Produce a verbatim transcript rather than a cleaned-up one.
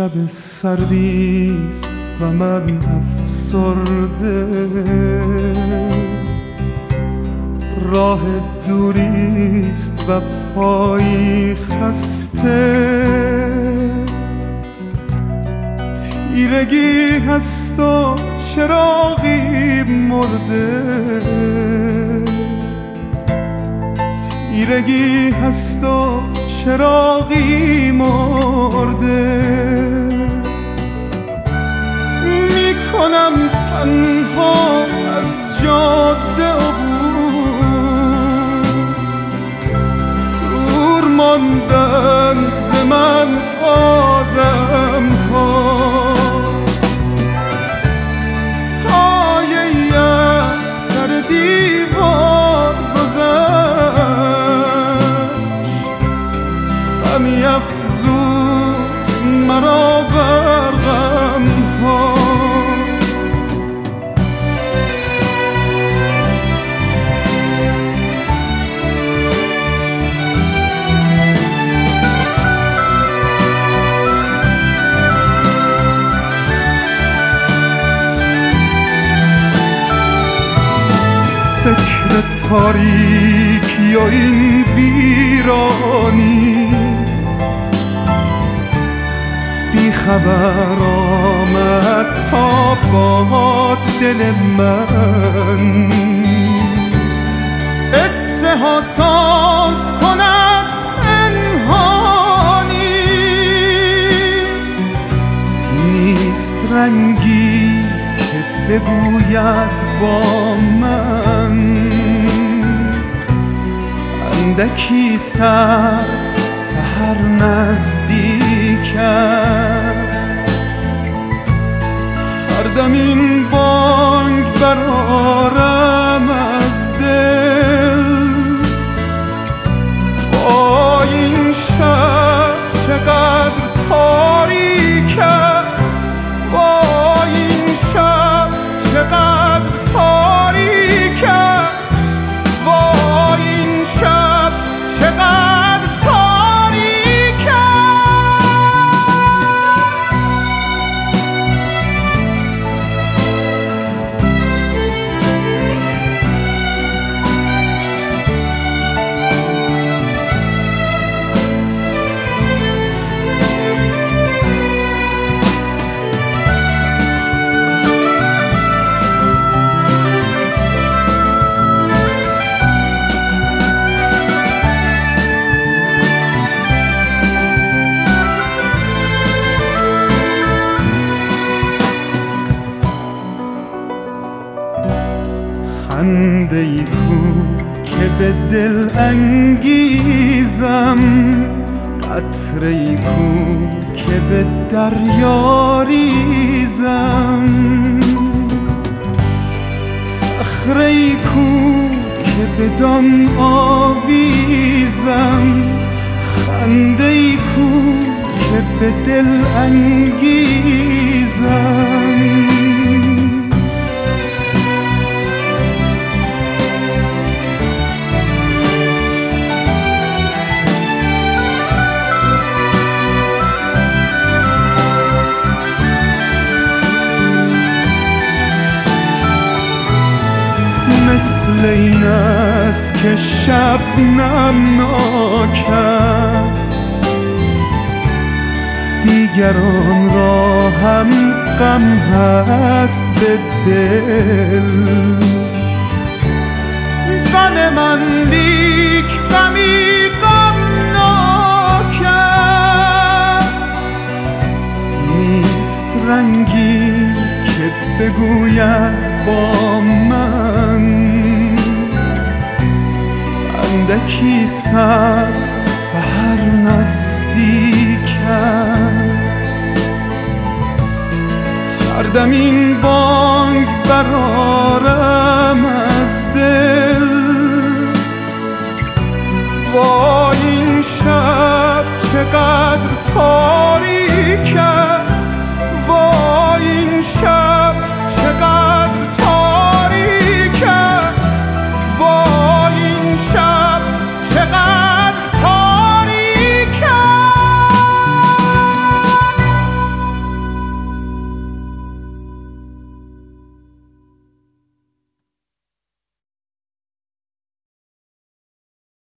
شب سردیست و من افسرده، راه دوریست و پایی خسته، تیرگی هست و چراغی مرده، تیرگی هست و چراغی مرده. میکنم تنها از جاده عبور، دور ماندن ز من آدم ها، سایه از سر دیوار گذشت، غمی افزود مرا بر غم ها. فکر تاریکی و این ویرانی، بی خبر آمد تا با دل من، استحساس کند پنهانی، نیست رنگی که بگوید با من، اندکی سر سحر نزدیک است، هر دم این بانگ برآرم از دل، با این شب چقدر تاریک است، با این شب چقدر تاریک است، با این شب چقدر تاریک است. خنده ای کو که به دل انگیزم، قطره ای کو که به دریا ریزم، صخره ای کو که بدان آویزم، خنده ای کو که به دل انگیزم. مثل این است که شب نمناک است، دیگران را هم غم هست به دل، غم من لیک غمی غمناک است، نیست رنگی که بگوید با من، اندکی سر سحر نزدیک است، هر دم این بانگ برآرم از دل، با این شب چقدر تاریک